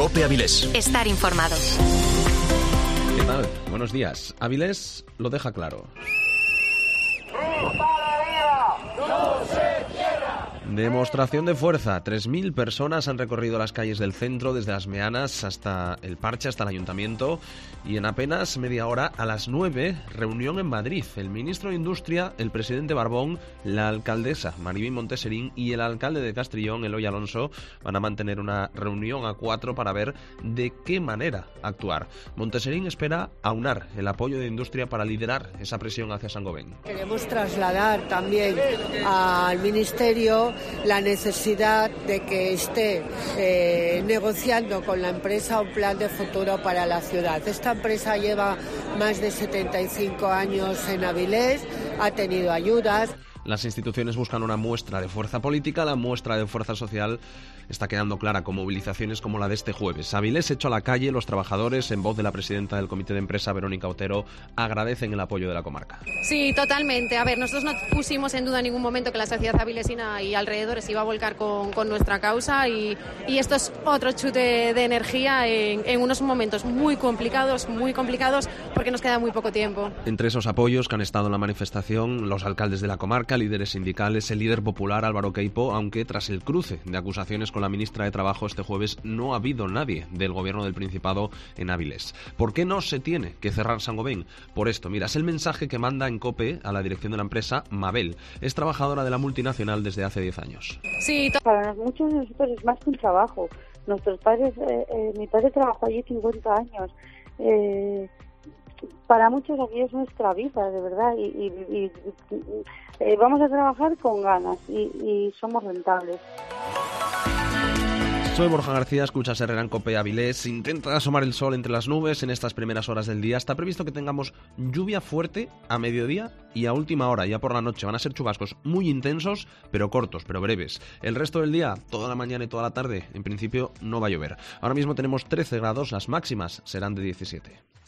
COPE Avilés. Estar informado. ¿Qué tal? Buenos días. Avilés lo deja claro. Demostración de fuerza. 3.000 personas han recorrido las calles del centro, desde las Meanas hasta el Parche, hasta el Ayuntamiento. Y en apenas media hora, a las 9, reunión en Madrid. El ministro de Industria, el presidente Barbón, la alcaldesa Maribí Monteserín y el alcalde de Castrillón, Eloy Alonso, van a mantener una reunión a 4 para ver de qué manera actuar. Monteserín espera aunar el apoyo de Industria para liderar esa presión hacia Saint-Gobain. Queremos trasladar también al Ministerio la necesidad de que esté negociando con la empresa un plan de futuro para la ciudad. Esta empresa lleva más de 75 años en Avilés, ha tenido ayudas. Las instituciones buscan una muestra de fuerza política, la muestra de fuerza social está quedando clara con movilizaciones como la de este jueves. Avilés hecho a la calle, los trabajadores, en voz de la presidenta del Comité de Empresa, Verónica Otero, agradecen el apoyo de la comarca. Sí, totalmente. A ver, nosotros no pusimos en duda en ningún momento que la sociedad avilesina y alrededores iba a volcar con nuestra causa y esto es otro chute de energía en unos momentos muy complicados, porque nos queda muy poco tiempo. Entre esos apoyos que han estado en la manifestación, los alcaldes de la comarca, líderes sindicales, el líder popular Álvaro Queipo, aunque tras el cruce de acusaciones con la ministra de Trabajo este jueves no ha habido nadie del gobierno del Principado en Avilés. ¿Por qué no se tiene que cerrar Saint-Gobain? Por esto, mira, es el mensaje que manda en COPE a la dirección de la empresa Mabel. Es trabajadora de la multinacional desde hace 10 años. Sí, para muchos de nosotros es más que un trabajo. Nuestros padres, mi padre trabajó allí 50 años. Para muchos aquí es nuestra vida, de verdad, y vamos a trabajar con ganas y somos rentables. Soy Borja García, escuchas Herrera en COPE Avilés. Intenta asomar el sol entre las nubes en estas primeras horas del día. Está previsto que tengamos lluvia fuerte a mediodía y a última hora, ya por la noche. Van a ser chubascos muy intensos, pero cortos, pero breves. El resto del día, toda la mañana y toda la tarde, en principio no va a llover. Ahora mismo tenemos 13 grados, las máximas serán de 17.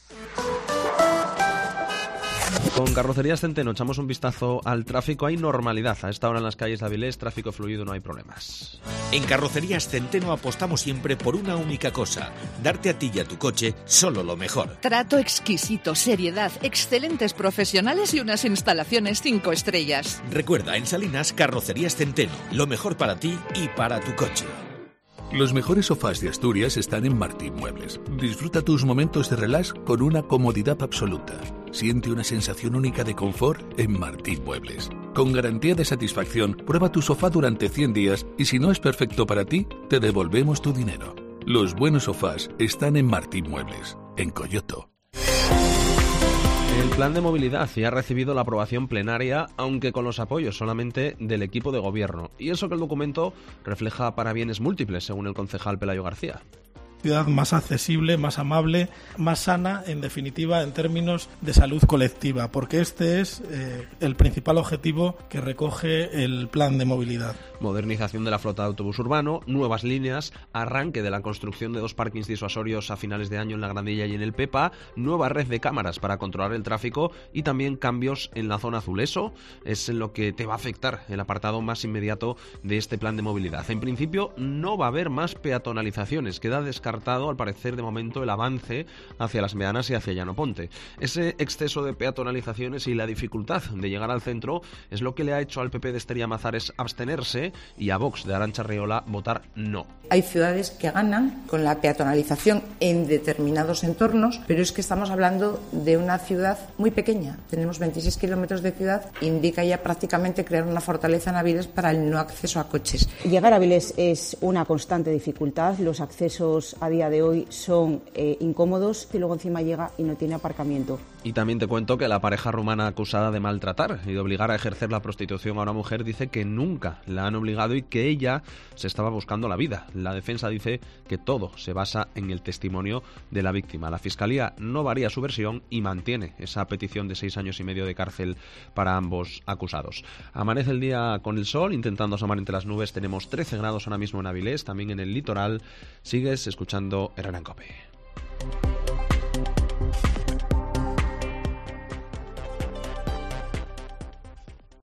Con Carrocerías Centeno echamos un vistazo al tráfico. Hay normalidad a esta hora en las calles de Avilés, tráfico fluido, no hay problemas. En Carrocerías Centeno apostamos siempre por una única cosa: darte a ti y a tu coche solo lo mejor. Trato exquisito, seriedad, excelentes profesionales y unas instalaciones 5 estrellas. Recuerda, en Salinas, Carrocerías Centeno, lo mejor para ti y para tu coche. Los mejores sofás de Asturias están en Martín Muebles. Disfruta tus momentos de relax con una comodidad absoluta. Siente una sensación única de confort en Martín Muebles. Con garantía de satisfacción, prueba tu sofá durante 100 días y si no es perfecto para ti, te devolvemos tu dinero. Los buenos sofás están en Martín Muebles, en Coyoto. El plan de movilidad ya ha recibido la aprobación plenaria, aunque con los apoyos solamente del equipo de gobierno. Y eso que el documento refleja para bienes múltiples, según el concejal Pelayo García. Ciudad más accesible, más amable, más sana, en definitiva, en términos de salud colectiva, porque este es el principal objetivo que recoge el plan de movilidad. Modernización de la flota de autobús urbano, nuevas líneas, arranque de la construcción de 2 parkings disuasorios a finales de año en la Grandilla y en el Pepa, nueva red de cámaras para controlar el tráfico y también cambios en la zona azul. Eso es en lo que te va a afectar el apartado más inmediato de este plan de movilidad. En principio no va a haber más peatonalizaciones, queda descartado al parecer de momento el avance hacia las Meanas y hacia Llano Ponte. Ese exceso de peatonalizaciones y la dificultad de llegar al centro es lo que le ha hecho al PP de Ester Llamazares abstenerse y a Vox de Arantxa Riola votar no. Hay ciudades que ganan con la peatonalización en determinados entornos, pero es que estamos hablando de una ciudad muy pequeña. Tenemos 26 kilómetros de ciudad, indica ya prácticamente crear una fortaleza en Avilés para el no acceso a coches. Llegar a Avilés es una constante dificultad, los accesos a día de hoy son incómodos y luego encima llega y no tiene aparcamiento. Y también te cuento que la pareja rumana acusada de maltratar y de obligar a ejercer la prostitución a una mujer dice que nunca la han obligado y que ella se estaba buscando la vida. La defensa dice que todo se basa en el testimonio de la víctima. La Fiscalía no varía su versión y mantiene esa petición de 6 años y medio de cárcel para ambos acusados. Amanece el día con el sol, intentando asomar entre las nubes. Tenemos 13 grados ahora mismo en Avilés, también en el litoral. Sigues escuchando Herrera en COPE.